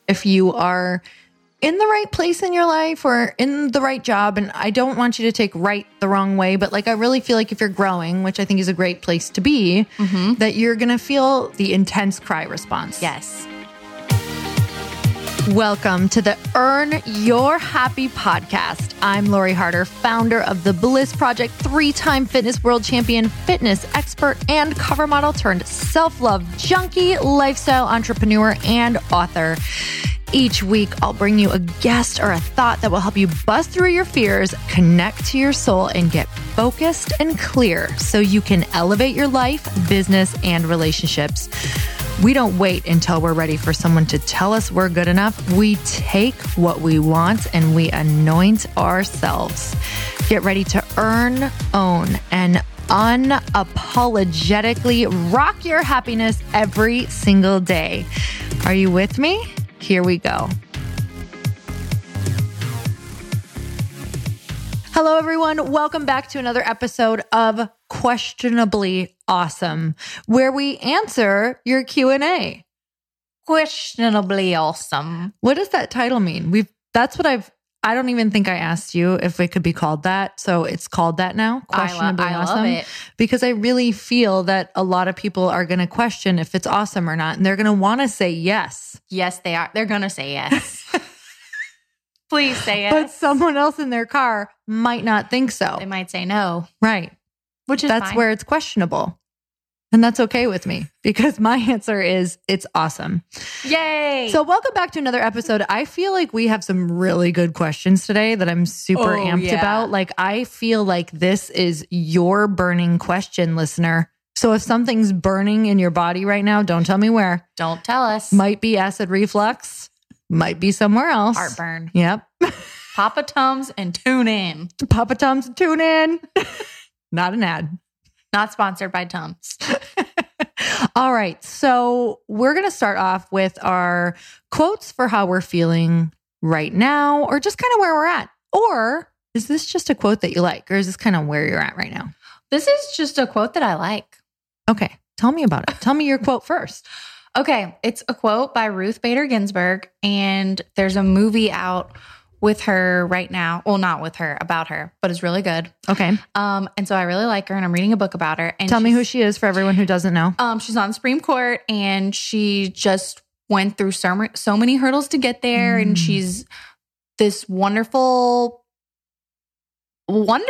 if you are in the right place in your life or in the right job. And I don't want you to take right the wrong way, but like I really feel like if you're growing, which I think is a great place to be, that you're going to feel the intense cry response. Yes. Welcome to the Earn Your Happy podcast. I'm Lori Harder, founder of The Bliss Project, 3-time fitness world champion, fitness expert, and cover model turned self-love junkie, lifestyle entrepreneur, and author. Each week, I'll bring you a guest or a thought that will help you bust through your fears, connect to your soul, and get focused and clear so you can elevate your life, business, and relationships. We don't wait until we're ready for someone to tell us we're good enough. We take what we want and we anoint ourselves. Get ready to earn, own, and unapologetically rock your happiness every single day. Are you with me? Here we go. Hello, everyone. Welcome back to another episode of Questionably Awesome, where we answer your Q&A. Questionably awesome. What does that title mean? I don't even think I asked you if it could be called that. So it's called that now. Questionably Awesome. I love it. Because I really feel that a lot of people are going to question if it's awesome or not. And they're going to want to say yes. Yes, they are. They're going to say yes. Please say yes. But someone else in their car might not think so. They might say no. Right. Which is That's fine. where it's questionable. And that's okay with me because my answer is it's awesome. Yay. So welcome back to another episode. I feel like we have some really good questions today that I'm super amped about. Like I feel like this is your burning question, listener. So if something's burning in your body right now, don't tell me where. Don't tell us. Might be acid reflux, might be somewhere else. Heartburn. Yep. Papa Tums and tune in. Papa Tums, tune in. Not an ad. Not sponsored by Tums. All right. So we're going to start off with our quotes for how we're feeling right now, or just kind of where we're at. Or is this just a quote that you like, or is this kind of where you're at right now? This is just a quote that I like. Okay. Tell me about it. Tell me your quote first. Okay. It's a quote by Ruth Bader Ginsburg, and there's a movie out with her right now. Well, not with her, about her, but it's really good. Okay. And so I really like her, and I'm reading a book about her. And Tell me who she is for everyone who doesn't know. She's on the Supreme Court, and she just went through so many hurdles to get there. And she's this wonderful woman.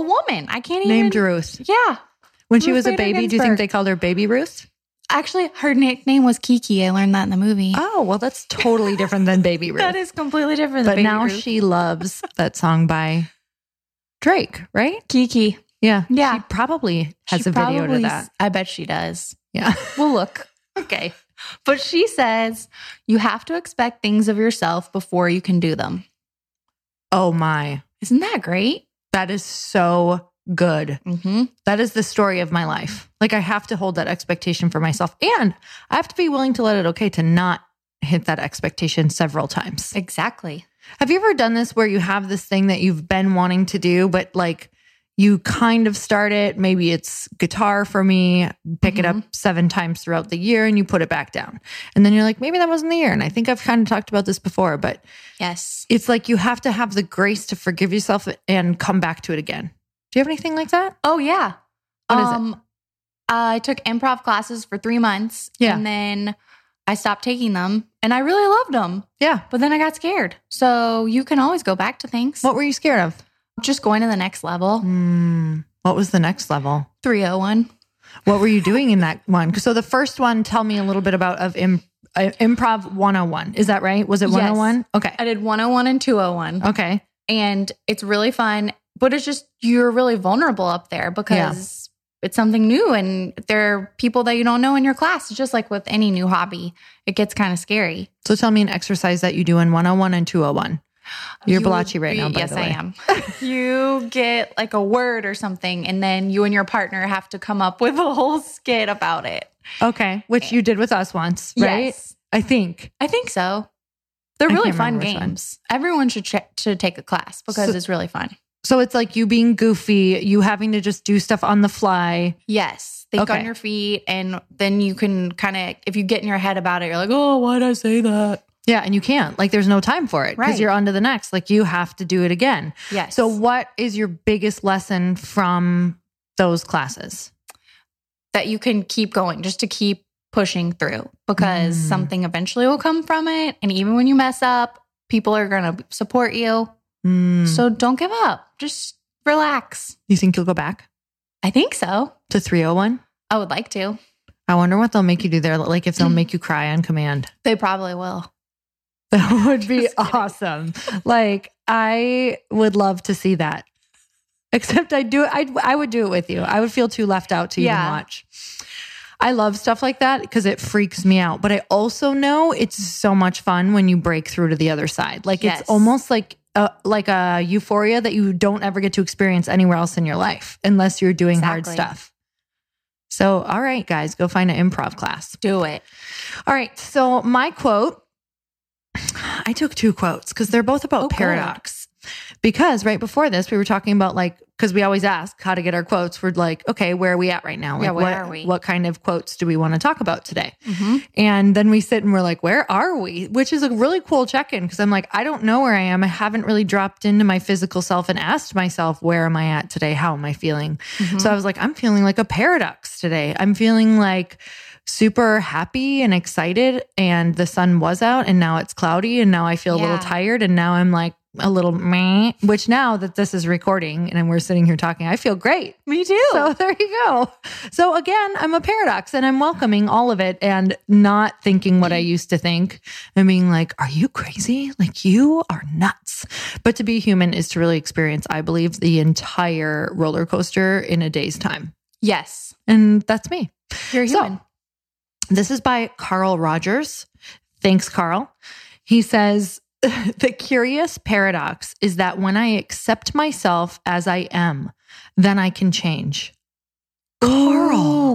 I can't even. Named Ruth. Yeah. When she Ruth was a Bader baby, do you Ginsburg. think they called her Baby Ruth? Actually, her nickname was Kiki. I learned that in the movie. Oh, well, that's totally different than Baby Ruth. That is completely different But than Baby now Ruth. she loves that song by Drake, right? Kiki. Yeah. Yeah. She probably has She a video to probably- that. I bet she does. Yeah. We'll look. Okay. But she says, you have to expect things of yourself before you can do them. Oh my. Isn't that great? That is so good. Mm-hmm. That is the story of my life. Like I have to hold that expectation for myself, and I have to be willing to let it okay to not hit that expectation several times. Exactly. Have you ever done this where you have this thing that you've been wanting to do, but like you kind of start it? Maybe it's guitar for me, pick it up 7 times throughout the year and you put it back down. And then you're like, maybe that wasn't the year. And I think I've kind of talked about this before, but Yes. it's like you have to have the grace to forgive yourself and come back to it again. Do you have anything like that? Oh, yeah. What is it? I took improv classes for 3 months. Yeah. And then I stopped taking them and I really loved them. Yeah. But then I got scared. So you can always go back to things. What were you scared of? Just going to the next level. What was the next level? 301. What were you doing in that one? So the first one, tell me a little bit about Improv 101. Is that right? Was it 101? Yes. Okay. I did 101 and 201. Okay. And it's really fun, but it's just, you're really vulnerable up there because it's something new and there are people that you don't know in your class. It's just like with any new hobby, it gets kind of scary. So tell me an exercise that you do in 101 and 201. You're blotchy right now, by yes, the way. I am. You get like a word or something, and then you and your partner have to come up with a whole skit about it. Okay. Which you did with us once, right? Yes. I think. I think so. They're I really can't fun remember which one. games. Everyone should take a class because it's really fun. So it's like you being goofy, you having to just do stuff on the fly. Yes. Think Okay. on your feet, and then you can kind of, if you get in your head about it, you're like, oh, why'd I say that? Yeah. And you can't. Like, there's no time for it because Right. you're on to the next. Like, you have to do it again. Yes. So what is your biggest lesson from those classes? That you can keep going, just to keep pushing through, because something eventually will come from it. And even when you mess up, people are going to support you. So don't give up. Just relax. You think you'll go back I think so. to 301? I would like to. I wonder what they'll make you do there. Like, if they'll make you cry on command. They probably will. That would be Just kidding. awesome. Like, I would love to see that. Except I would do it with you. I would feel too left out to even Yeah. watch. I love stuff like that because it freaks me out. But I also know it's so much fun when you break through to the other side. Like, Yes. it's almost like a euphoria that you don't ever get to experience anywhere else in your life unless you're doing hard Exactly. stuff. So, all right, guys, go find an improv class. Do it. All right. So my quote, I took 2 quotes because they're both about Oh, good. paradox. Because right before this, we were talking about, like, because we always ask how to get our quotes. We're like, okay, where are we at right now? Like, Yeah, where are we? What kind of quotes do we want to talk about today? And then we sit and we're like, where are we? Which is a really cool check-in because I'm like, I don't know where I am. I haven't really dropped into my physical self and asked myself, where am I at today? How am I feeling? So I was like, I'm feeling like a paradox today. I'm feeling like super happy and excited, and the sun was out and now it's cloudy and now I feel a little Yeah. tired and now I'm like a little meh, which now that this is recording and we're sitting here talking, I feel great. Me too. So there you go. So again, I'm a paradox and I'm welcoming all of it and not thinking what I used to think and being like, are you crazy? Like, you are nuts. But to be human is to really experience, I believe, the entire roller coaster in a day's time. Yes. And that's me. You're So, human. this is by Carl Rogers. Thanks, Carl. He says, the curious paradox is that when I accept myself as I am, then I can change. Oh,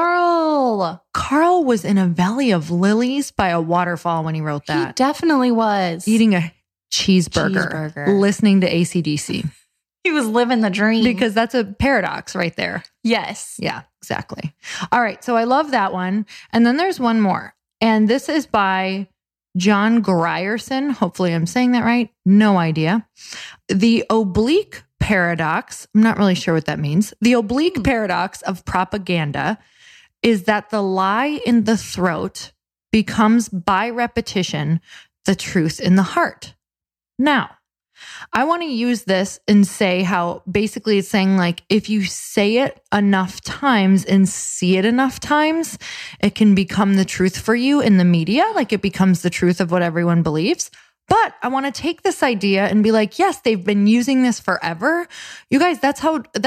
Carl. Carl was in a valley of lilies by a waterfall when he wrote He that. definitely was. Eating a cheeseburger, listening to AC/DC. He was living the dream. Because that's a paradox right there. yes. Yeah, exactly. All right. So I love that one. And then there's one more. And this is by John Grierson. Hopefully I'm saying that right. No idea. The oblique paradox. I'm not really sure what that means. The oblique paradox of propaganda is that the lie in the throat becomes by repetition the truth in the heart. Now, I want to use this and say how basically it's saying, like, if you say it enough times and see it enough times, it can become the truth for you in the media. Like, it becomes the truth of what everyone believes. But I want to take this idea and be like, yes, they've been using this forever. You guys, that's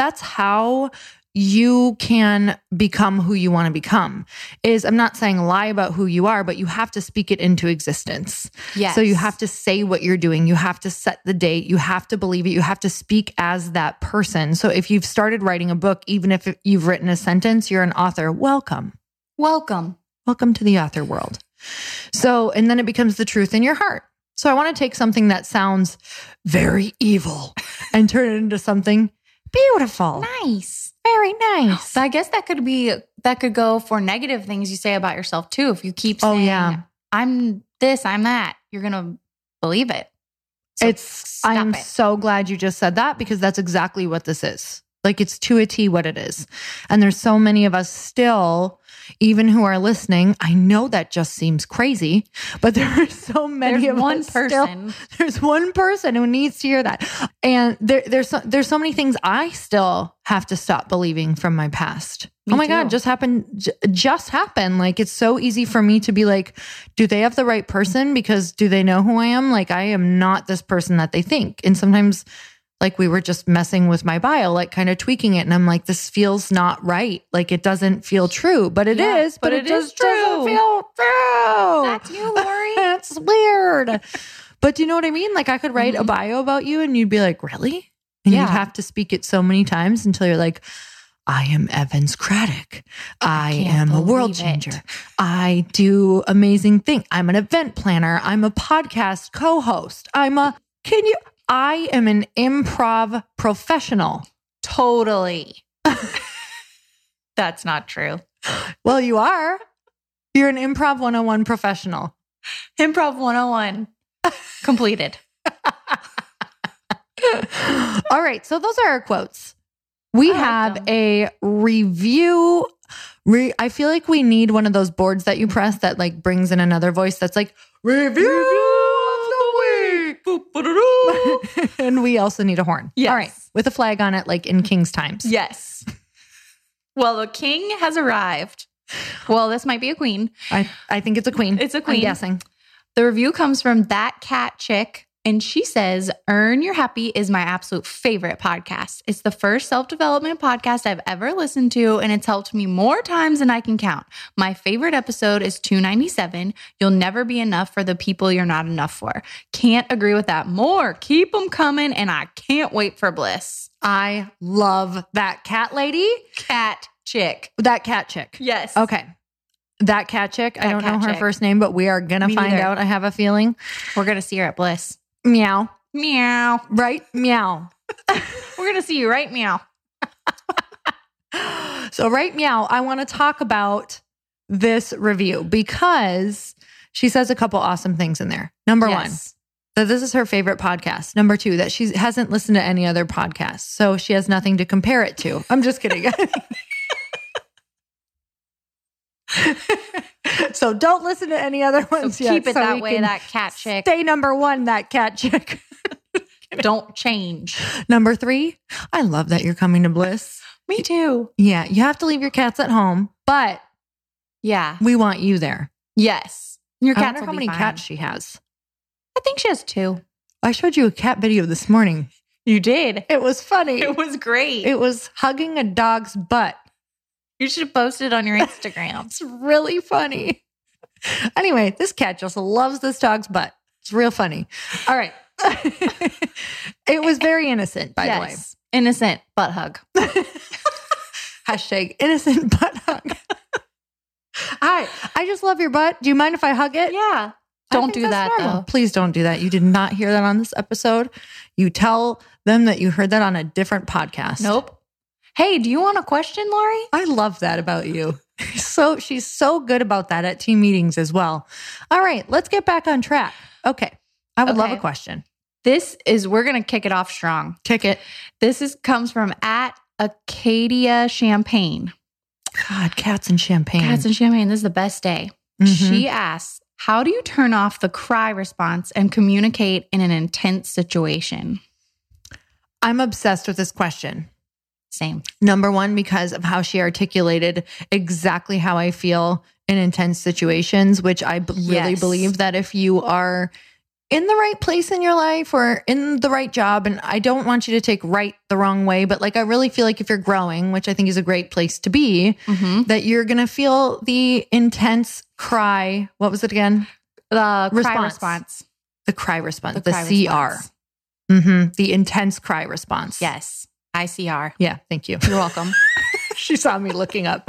how you can become who you want to become. I'm not saying lie about who you are, but you have to speak it into existence. Yes. So you have to say what you're doing. You have to set the date. You have to believe it. You have to speak as that person. So if you've started writing a book, even if you've written a sentence, you're an author. Welcome. Welcome. Welcome to the author world. So, and then it becomes the truth in your heart. So I want to take something that sounds very evil and turn it into something beautiful. Nice. Very nice. So I guess that could go for negative things you say about yourself too. If you keep saying, I'm this, I'm that, you're going to believe it. So I am so glad you just said that because that's exactly what this is. Like, it's to a T what it is. And there's so many of us still, even who are listening. I know that just seems crazy, but there are so many of one us person. still. There's one person who needs to hear that. And there's so many things I still have to stop believing from my past. Me oh my too. God, just happened. Like, it's so easy for me to be like, do they have the right person? Because do they know who I am? Like, I am not this person that they think. And sometimes, like, we were just messing with my bio, like kind of tweaking it. And I'm like, this feels not right. Like, it doesn't feel true, but it is, but it is just doesn't feel true. That's you, Lori. That's weird. But do you know what I mean? Like, I could write a bio about you and you'd be like, really? And Yeah. you'd have to speak it so many times until you're like, I am Evans Craddock. I am a world believe it. changer. I do amazing things. I'm an event planner. I'm a podcast co-host. I am an improv professional. Totally. That's not true. Well, you are. You're an improv 101 professional. Improv 101 completed. All right. So those are our quotes. We have a review. I feel like we need one of those boards that you press that like brings in another voice that's like, review of the week. And we also need a horn. Yes. All right. With a flag on it, like in King's times. Yes. Well, the king has arrived. Well, this might be a queen. I think it's a queen. It's a queen. I'm guessing. The review comes from That Cat Chick, and she says, Earn Your Happy is my absolute favorite podcast. It's the first self-development podcast I've ever listened to, and it's helped me more times than I can count. My favorite episode is 297. You'll never be enough for the people you're not enough for. Can't agree with that more. Keep them coming, and I can't wait for Bliss. I love that cat lady. Cat Chick. That cat chick. Yes. Okay. That cat chick. I don't know her first name, but we are going to find out. I have a feeling. We're going to see her at Bliss. Meow. Meow. Right? Meow. We're going to see you, right? Meow. So, right, meow, I want to talk about this review because she says a couple awesome things in there. Number one, that this is her favorite podcast. Number two, that she hasn't listened to any other podcasts, so she has nothing to compare it to. I'm just kidding. So don't listen to any other ones yet. Keep it that way, that cat chick. Stay number one, that cat chick. Don't change. Number three, I love that you're coming to Bliss. Me too. Yeah, you have to leave your cats at home, but yeah, we want you there. Yes. Your cats. I wonder how many cats she has. I think she has 2. I showed you a cat video this morning. You did. It was funny. It was great. It was hugging a dog's butt. You should post it on your Instagram. It's really funny. Anyway, this cat just loves this dog's butt. It's real funny. All right. It was very innocent, by the way. Innocent butt hug. Hashtag innocent butt hug. Hi, I just love your butt. Do you mind if I hug it? Yeah. Don't do that, though. Please don't do that. You did not hear that on this episode. You tell them that you heard that on a different podcast. Nope. Hey, do you want a question, Lori? I love that about you. So she's so good about that at team meetings as well. All right, let's get back on track. Okay. I would love a question. We're going to kick it off strong. Kick it. Comes from @Acadia Champagne. God, cats and champagne. Cats and champagne. This is the best day. Mm-hmm. She asks, how do you turn off the cry response and communicate in an intense situation? I'm obsessed with this question. Same. Number one, because of how she articulated exactly how I feel in intense situations, which I really believe that if you are in the right place in your life or in the right job, and I don't want you to take right the wrong way, but like I really feel like if you're growing, which I think is a great place to be, that you're going to feel the intense cry. What was it again? The cry response. The cry response. The CR. The intense cry response. Yes. ICR. Yeah, thank you. You're welcome. She saw me looking up.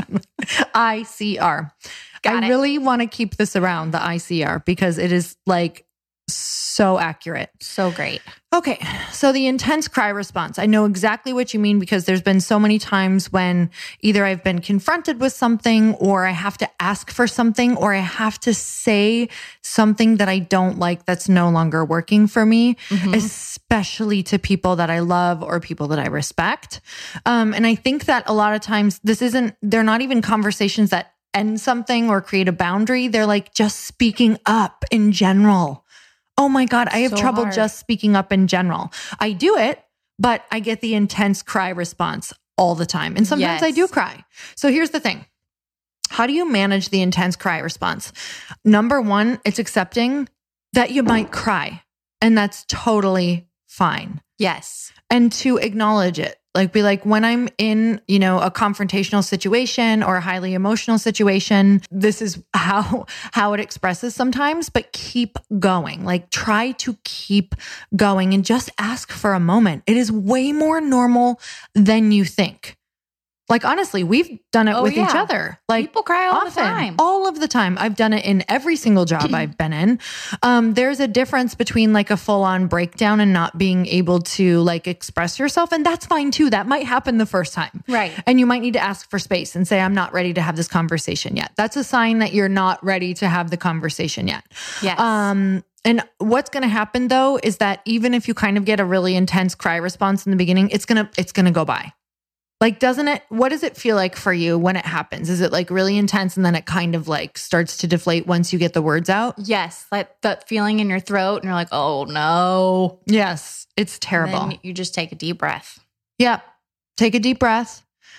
ICR. I really want to keep this around, the ICR, because it is like so accurate. So great. Okay. So the intense cry response. I know exactly what you mean because there's been so many times when either I've been confronted with something or I have to ask for something or I have to say something that I don't like that's no longer working for me, especially to people that I love or people that I respect. And I think that a lot of times they're not even conversations that end something or create a boundary. They're like just speaking up in general. Oh my God, I have trouble just speaking up in general. I do it, but I get the intense cry response all the time. And sometimes I do cry. So here's the thing. How do you manage the intense cry response? Number one, it's accepting that you might cry. And that's totally fine. Yes. And to acknowledge it. Like be like, when I'm in, a confrontational situation or a highly emotional situation, this is how it expresses sometimes, but keep going. Like try to keep going and just ask for a moment. It is way more normal than you think. Like, honestly, we've done it with each yeah. other. Like, People cry all often, the time. all of the time. I've done it in every single job I've been in. There's a difference between like a full on breakdown and not being able to like express yourself. And that's fine too. That might happen the first time. Right. And you might need to ask for space and say, I'm not ready to have this conversation yet. That's a sign that you're not ready to have the conversation yet. Yes. And what's going to happen though, is that even if you kind of get a really intense cry response in the beginning, it's going to go by. Like, what does it feel like for you when it happens? Is it like really intense and then it kind of like starts to deflate once you get the words out? Yes. Like that feeling in your throat and you're like, oh no. Yes. It's terrible. And then you just take a deep breath. Yeah. Take a deep breath.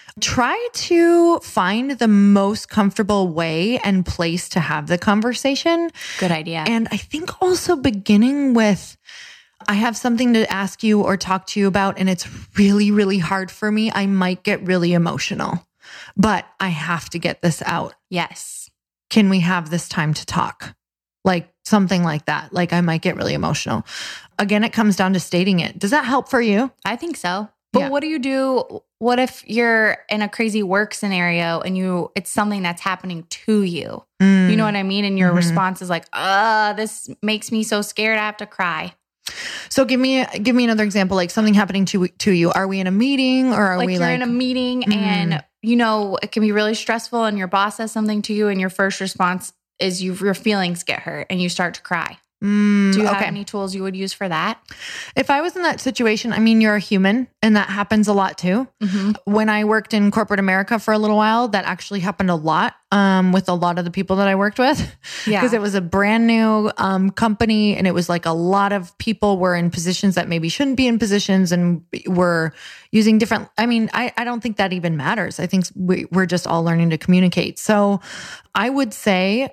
Try to find the most comfortable way and place to have the conversation. Good idea. And I think also beginning with, I have something to ask you or talk to you about, and it's really, really hard for me. I might get really emotional, but I have to get this out. Yes. Can we have this time to talk? Like something like that. Like I might get really emotional. Again, it comes down to stating it. Does that help for you? I think so. But what do you do? What if you're in a crazy work scenario and it's something that's happening to you? You know what I mean? And your response is like, this makes me so scared I have to cry. So give me another example, like something happening to you. Are we in a meeting or are we you're in a meeting and it can be really stressful and your boss says something to you and your first response is your feelings get hurt and you start to cry. Do you have any tools you would use for that? If I was in that situation, I mean, you're a human and that happens a lot too. When I worked in corporate America for a little while, that actually happened a lot with a lot of the people that I worked with. Yeah. Because it was a brand new company and it was like a lot of people were in positions that maybe shouldn't be in positions and were using different, I don't think that even matters. I think we're just all learning to communicate. So I would say,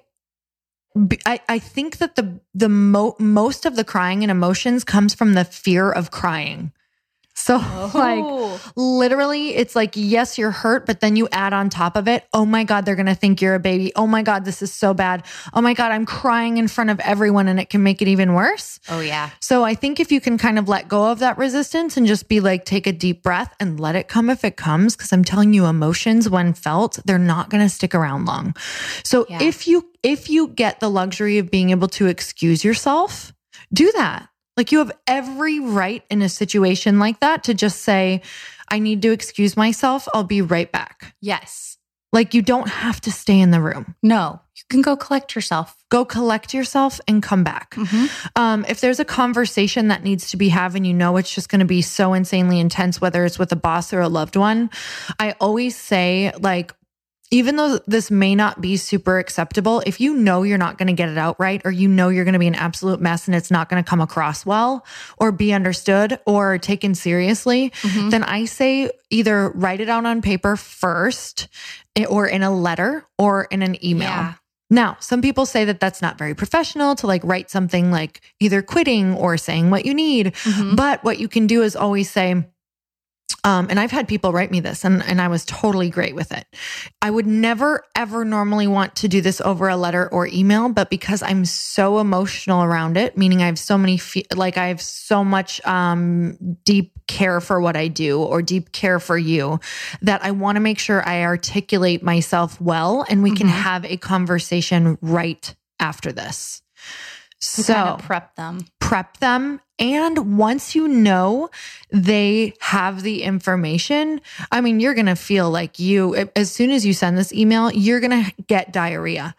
I think that most of the crying and emotions comes from the fear of crying. So like literally it's like, yes, you're hurt, but then you add on top of it, oh my God, they're going to think you're a baby. Oh my God, this is so bad. Oh my God, I'm crying in front of everyone and it can make it even worse. Oh yeah. So I think if you can kind of let go of that resistance and just be like, take a deep breath and let it come if it comes. Cause I'm telling you, emotions when felt, they're not going to stick around long. So if you get the luxury of being able to excuse yourself, do that. Like you have every right in a situation like that to just say, I need to excuse myself. I'll be right back. Yes. Like you don't have to stay in the room. No, you can go collect yourself. Go collect yourself and come back. If there's a conversation that needs to be had and it's just going to be so insanely intense, whether it's with a boss or a loved one, I always say like, even though this may not be super acceptable, if you know you're not going to get it out right, or you know you're going to be an absolute mess and it's not going to come across well or be understood or taken seriously, then I say either write it out on paper first or in a letter or in an email. Yeah. Now, some people say that that's not very professional to like write something like either quitting or saying what you need. But what you can do is always say, and I've had people write me this and I was totally great with it. I would never, ever normally want to do this over a letter or email, but because I'm so emotional around it, meaning I have so many, I have so much deep care for what I do or deep care for you that I want to make sure I articulate myself well and we can have a conversation right after this. So kind of prep them. And once you know they have the information, you're going to feel like as soon as you send this email, you're going to get diarrhea.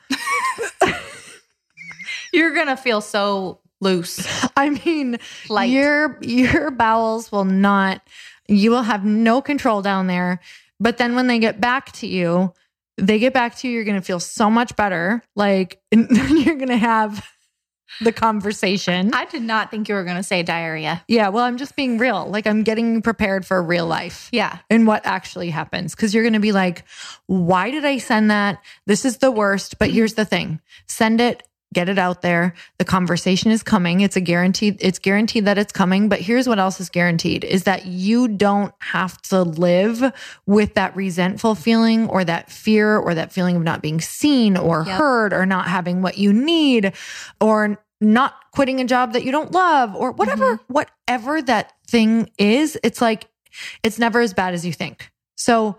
You're going to feel so loose. Light. Your bowels will not, you will have no control down there. But then when they get back to you, you're going to feel so much better. Like you're going to have the conversation. I did not think you were going to say diarrhea. Yeah. Well, I'm just being real. Like I'm getting prepared for real life. Yeah. And what actually happens. Cause you're going to be like, why did I send that? This is the worst. But here's the thing. Send it, get it out there. The conversation is coming. It's guaranteed that it's coming. But here's what else is guaranteed is that you don't have to live with that resentful feeling or that fear or that feeling of not being seen or heard or not having what you need or not quitting a job that you don't love or whatever that thing is. It's like, it's never as bad as you think. So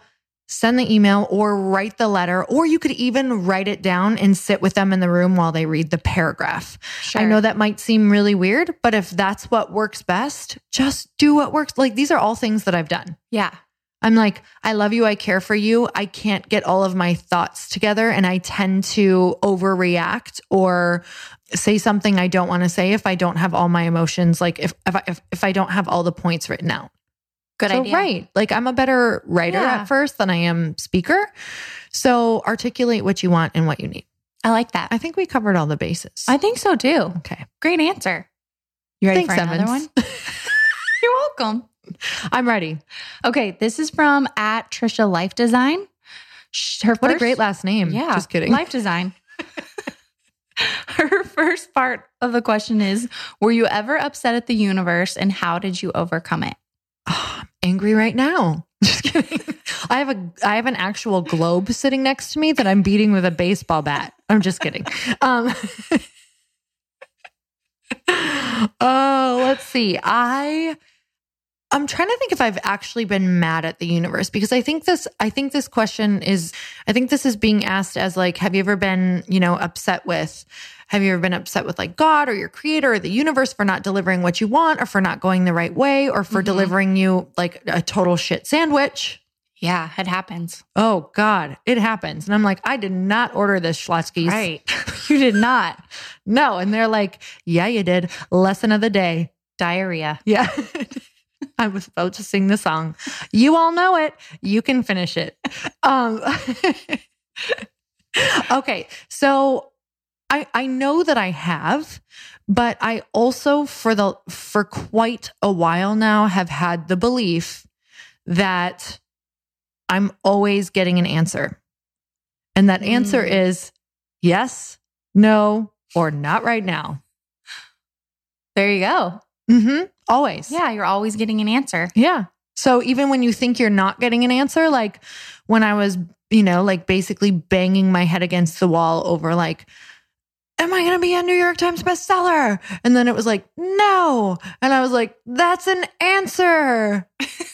send the email or write the letter, or you could even write it down and sit with them in the room while they read the paragraph. Sure. I know that might seem really weird, but if that's what works best, just do what works. Like, these are all things that I've done. Yeah. I'm like, I love you. I care for you. I can't get all of my thoughts together, and I tend to overreact or say something I don't want to say if I don't have all my emotions. Like if I don't have all the points written out. Good idea. Right. Like, I'm a better writer at first than I am speaker. So articulate what you want and what you need. I like that. I think we covered all the bases. I think so too. Okay. Great answer. You ready Thanks, for another Evans. one? You're welcome. I'm ready. Okay. This is from @Trisha Life Design. What a great last name. Yeah. Just kidding. Life Design. Her first part of the question is, were you ever upset at the universe, and how did you overcome it? Oh, I'm angry right now. Just kidding. I have an actual globe sitting next to me that I'm beating with a baseball bat. I'm just kidding. Let's see. I'm trying to think if I've actually been mad at the universe, because I think this question is, I think this is being asked as like, have you ever been, upset with like God or your creator or the universe for not delivering what you want, or for not going the right way, or for delivering you like a total shit sandwich? Yeah, it happens. Oh God, it happens. And I'm like, I did not order this Schlotzsky's. Right. You did not. No. And they're like, yeah, you did. Lesson of the day. Diarrhea. Yeah. I was about to sing the song. You all know it. You can finish it. Okay. So I know that I have, but I also for quite a while now have had the belief that I'm always getting an answer. And that answer is yes, no, or not right now. There you go. Always. Yeah, you're always getting an answer. Yeah. So even when you think you're not getting an answer, like when I was, like basically banging my head against the wall over like, am I going to be a New York Times bestseller? And then it was like, no. And I was like, that's an answer.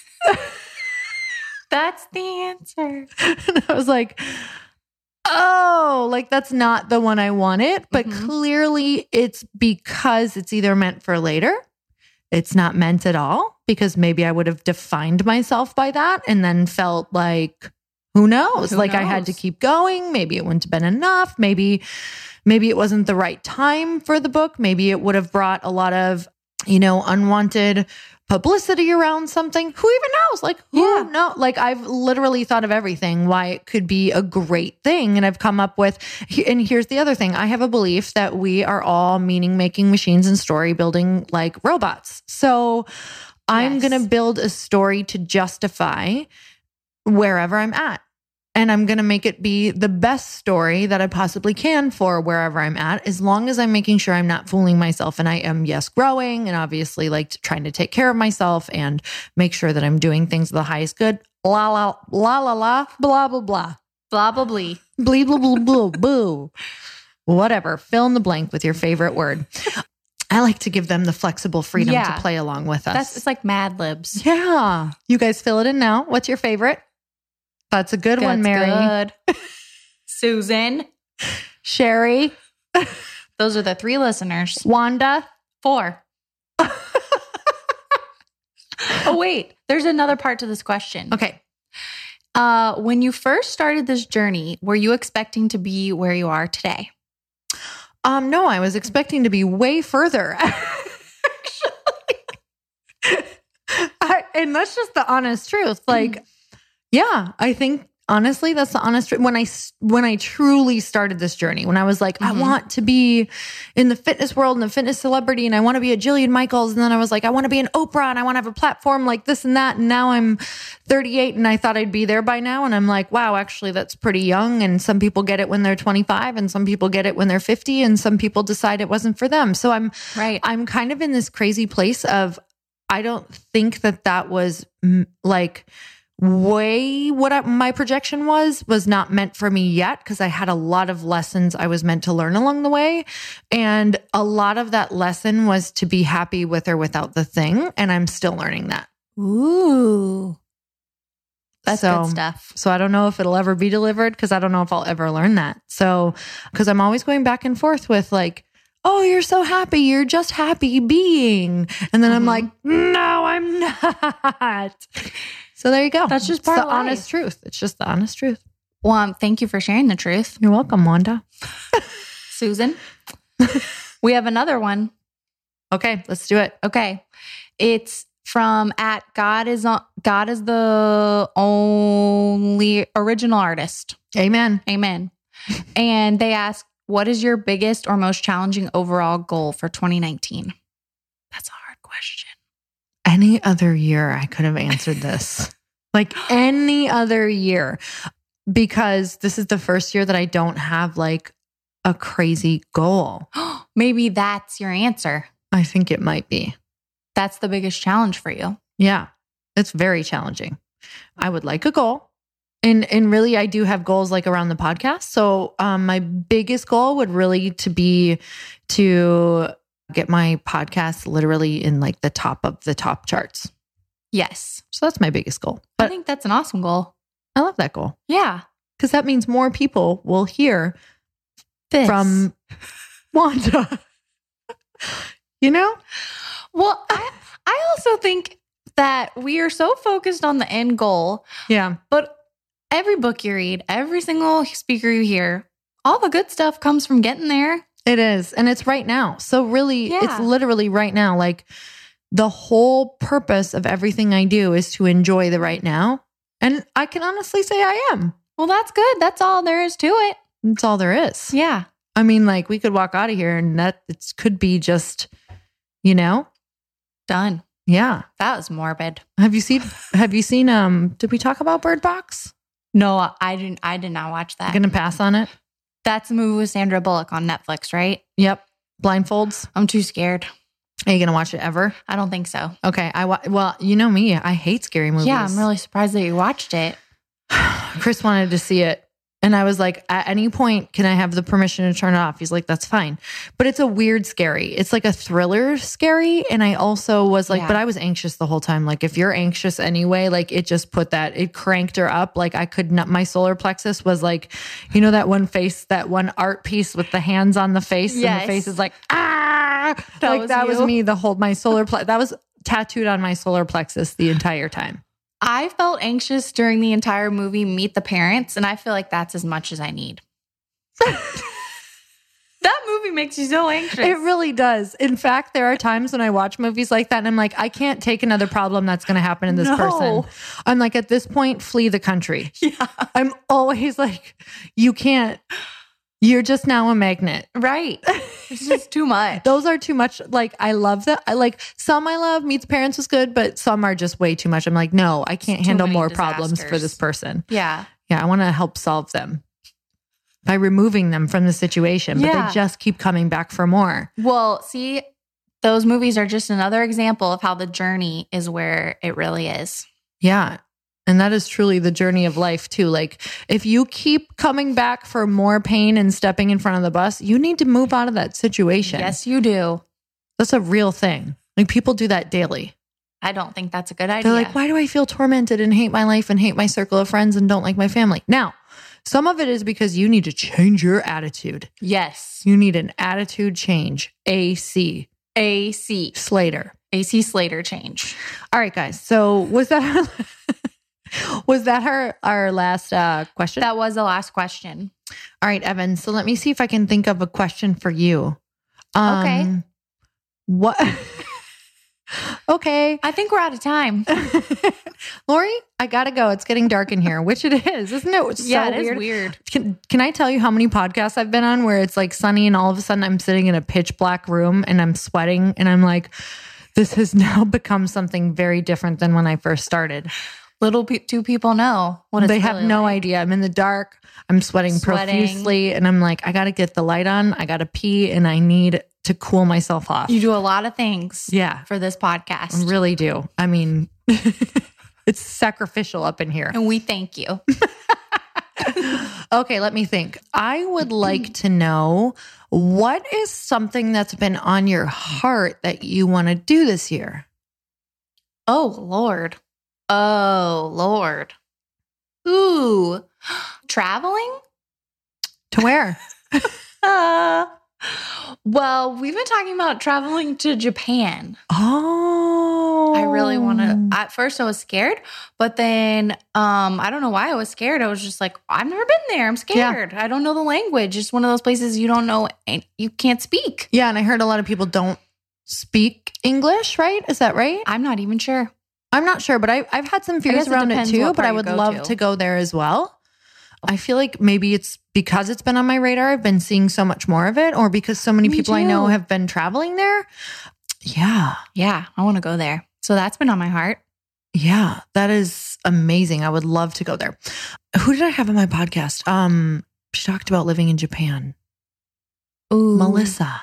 That's the answer. And I was like, oh, like that's not the one I wanted. But clearly it's because it's either meant for later. It's not meant at all, because maybe I would have defined myself by that and then felt like, who knows? I had to keep going. Maybe it wouldn't have been enough. Maybe it wasn't the right time for the book. Maybe it would have brought a lot of, unwanted publicity around something. Who even knows? Like, who knows? Like, I've literally thought of everything, why it could be a great thing. And I've come up with, and here's the other thing. I have a belief that we are all meaning-making machines and story-building like robots. So I'm going to build a story to justify wherever I'm at. And I'm going to make it be the best story that I possibly can for wherever I'm at, as long as I'm making sure I'm not fooling myself and I am, growing and obviously like trying to take care of myself and make sure that I'm doing things of the highest good. La, la, la, la, la, blah, blah, blah. Blah, blah, blee. Blee, blah, blah, blah, boo. Whatever. Fill in the blank with your favorite word. I like to give them the flexible freedom to play along with us. It's like Mad Libs. Yeah. You guys fill it in now. What's your favorite? That's a good one, Mary. Good. Susan. Sherry. Those are the 3 listeners. Wanda. 4. Oh, wait. There's another part to this question. Okay. When you first started this journey, were you expecting to be where you are today? No, I was expecting to be way further. Actually. And that's just the honest truth. Like, yeah, I think honestly, that's the honest truth. When I truly started this journey, when I was like, I want to be in the fitness world and a fitness celebrity, and I want to be a Jillian Michaels. And then I was like, I want to be an Oprah, and I want to have a platform like this and that. And now I'm 38 and I thought I'd be there by now. And I'm like, wow, actually that's pretty young. And some people get it when they're 25 and some people get it when they're 50 and some people decide it wasn't for them. So I'm kind of in this crazy place of, I don't think that was like way what my projection was not meant for me yet, because I had a lot of lessons I was meant to learn along the way. And a lot of that lesson was to be happy with or without the thing. And I'm still learning that. Ooh. That's good stuff. So I don't know if it'll ever be delivered because I don't know if I'll ever learn that. So, because I'm always going back and forth with like, oh, you're so happy. You're just happy being. And then I'm like, no, I'm not. So there you go. That's just part the of life. honest truth. It's just the honest truth. Well, thank you for sharing the truth. You're welcome, Wanda. Susan. We have another one. Okay, let's do it. Okay. It's from at God is the only original artist. Amen. Amen. And they ask, what is your biggest or most challenging overall goal for 2019? That's a hard question. Any other year, I could have answered this. Like any other year. Because this is the first year that I don't have like a crazy goal. Maybe that's your answer. I think it might be. That's the biggest challenge for you. Yeah, it's very challenging. I would like a goal. And really, I do have goals like around the podcast. So my biggest goal would really to be to get my podcast literally in like the top of the top charts. Yes. So that's my biggest goal. But I think that's an awesome goal. I love that goal. Yeah. Because that means more people will hear This. from Wanda. You know? Well, I also think that we are so focused on the end goal, Yeah. but every book you read, every single speaker you hear, all the good stuff comes from getting there. It is. And it's right now. So really, Yeah. it's literally right now. Like the whole purpose of everything I do is to enjoy the right now. And I can honestly say I am. Well, that's good. That's all there is to it. That's all there is. Yeah. I mean, like we could walk out of here and that it could be just, you know? Done. Yeah. That was morbid. Have you seen, did we talk about Bird Box? No, I did not watch that. Gonna pass on it? That's a movie with Sandra Bullock on Netflix, right? Yep. Blindfolds. I'm too scared. Are you gonna watch it ever? I don't think so. Okay. Well, you know me. I hate scary movies. Yeah, I'm really surprised that you watched it. Chris wanted to see it. And I was like, at any point, can I have the permission to turn it off? He's like, that's fine. But it's a weird scary. It's like a thriller scary. And I also was like, Yeah. but I was anxious the whole time. Like if you're anxious anyway, like it just it cranked her up. Like I could not, my solar plexus was like, you know, that one art piece with the hands on the face. Yes. And the face is like, ah, that was you. me that was tattooed on my solar plexus the entire time. I felt anxious during the entire movie, Meet the Parents, and I feel like that's as much as I need. That movie makes you so anxious. It really does. In fact, there are times when I watch movies like that and I'm like, I can't take another problem that's going to happen in this person. I'm like, at this point, flee the country. Yeah. I'm always like, you can't. You're just now a magnet. Right. It's just too much. Those are too much. Like, I love that. I like some I love. Meet the Parents was good, but some are just way too much. I'm like, no, I can't handle many more problems for disasters. this person. Yeah. Yeah, I want to help solve them by removing them from the situation, but Yeah. they just keep coming back for more. Well, see, those movies are just another example of how the journey is where it really is. Yeah. And that is truly the journey of life too. Like if you keep coming back for more pain and stepping in front of the bus, you need to move out of that situation. Yes, you do. That's a real thing. Like people do that daily. I don't think that's a good idea. They're like, why do I feel tormented and hate my life and hate my circle of friends and don't like my family? Now, some of it is because you need to change your attitude. Yes. You need an attitude change. AC. AC. Slater. AC Slater change. All right, guys. So was that our last question? That was the last question. All right, Evan. So let me see if I can think of a question for you. Okay. What? Okay. I think we're out of time. Lori, I gotta go. It's getting dark in here, which it is, isn't it? It's Yeah, so it is weird. Can I tell you how many podcasts I've been on where it's like sunny and all of a sudden I'm sitting in a pitch black room and I'm sweating and I'm like, this has now become something very different than when I first started. Little do people know what it's They have really no like. idea. I'm in the dark. I'm sweating profusely and I'm like, I got to get the light on. I got to pee and I need to cool myself off. You do a lot of things Yeah. for this podcast. I really do. I mean, it's sacrificial up in here. And we thank you. Okay, let me think. I would like to know what is something that's been on your heart that you want to do this year? Oh, Lord. Oh, Lord. Ooh, traveling? To where? Well, we've been talking about traveling to Japan. Oh. I really want to. At first, I was scared, but then I don't know why I was scared. I was just like, I've never been there. I'm scared. I don't know the language. It's one of those places you don't know and you can't speak. Yeah, and I heard a lot of people don't speak English, right? Is that right? I'm not even sure. I'm not sure, but I've had some fears around it too, but I would love to go there as well. I feel like maybe it's because it's been on my radar. I've been seeing so much more of it, or because so many people I know have been traveling there. Yeah. Yeah, I want to go there. So that's been on my heart. Yeah, that is amazing. I would love to go there. Who did I have on my podcast? She talked about living in Japan. Ooh. Melissa.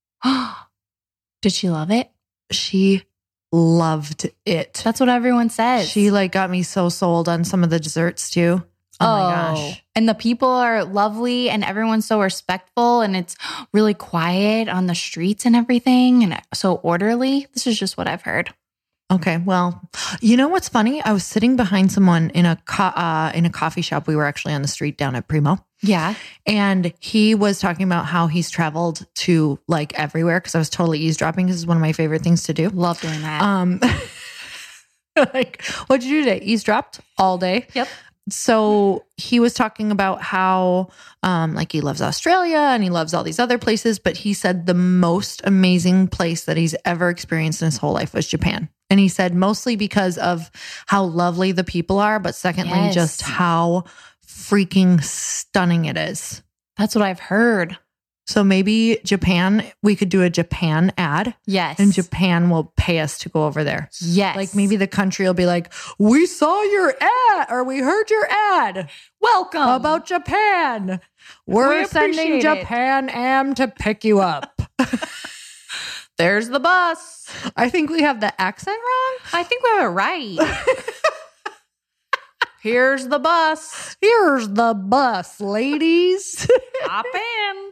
Did she love it? She loved it. That's what everyone says. She got me so sold on some of the desserts too. Oh my gosh. And the people are lovely and everyone's so respectful and it's really quiet on the streets and everything and so orderly. This is just what I've heard. Okay. Well, you know what's funny? I was sitting behind someone in a coffee shop. We were actually on the street down at Primo. Yeah. And he was talking about how he's traveled to everywhere because I was totally eavesdropping. This is one of my favorite things to do. Love doing that. What'd you do today? Eavesdropped all day. Yep. So he was talking about how he loves Australia and he loves all these other places, but he said the most amazing place that he's ever experienced in his whole life was Japan. And he said mostly because of how lovely the people are, but secondly, just how freaking stunning it is. That's what I've heard. So maybe Japan, we could do a Japan ad. Yes. And Japan will pay us to go over there. Yes. Maybe the country will be like, we saw your ad or we heard your ad. Welcome. About Japan. We're sending Japan Am to pick you up. There's the bus. I think we have the accent wrong. I think we have it right. Here's the bus. Here's the bus, ladies. Hop in.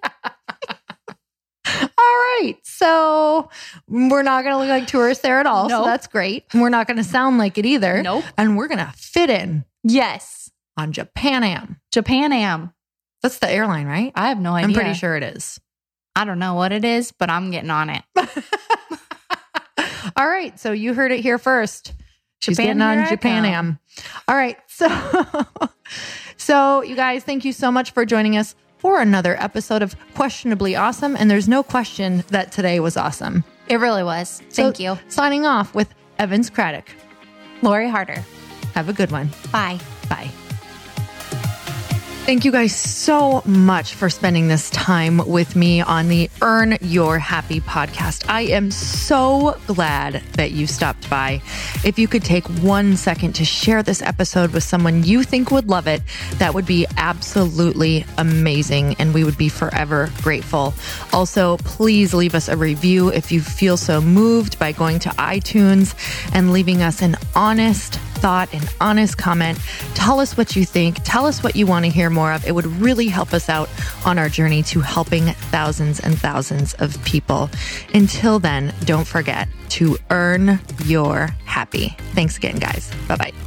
All right. So we're not going to look like tourists there at all. Nope. So that's great. And we're not going to sound like it either. Nope. And we're going to fit in. Yes. On Japan Am. Japan Am. That's the airline, right? I have no idea. I'm pretty sure it is. I don't know what it is, but I'm getting on it. All right. So you heard it here first. She's getting on Japan Am. All right. So you guys, thank you so much for joining us for another episode of Questionably Awesome. And there's no question that today was awesome. It really was. Thank you. Signing off with Evans Craddock. Lori Harder. Have a good one. Bye. Bye. Thank you guys so much for spending this time with me on the Earn Your Happy podcast. I am so glad that you stopped by. If you could take 1 second to share this episode with someone you think would love it, that would be absolutely amazing, and we would be forever grateful. Also, please leave us a review if you feel so moved by going to iTunes and leaving us an honest thought, an honest comment. Tell us what you think. Tell us what you want to hear more of. It would really help us out on our journey to helping thousands and thousands of people. Until then, don't forget to earn your happy. Thanks again, guys. Bye-bye.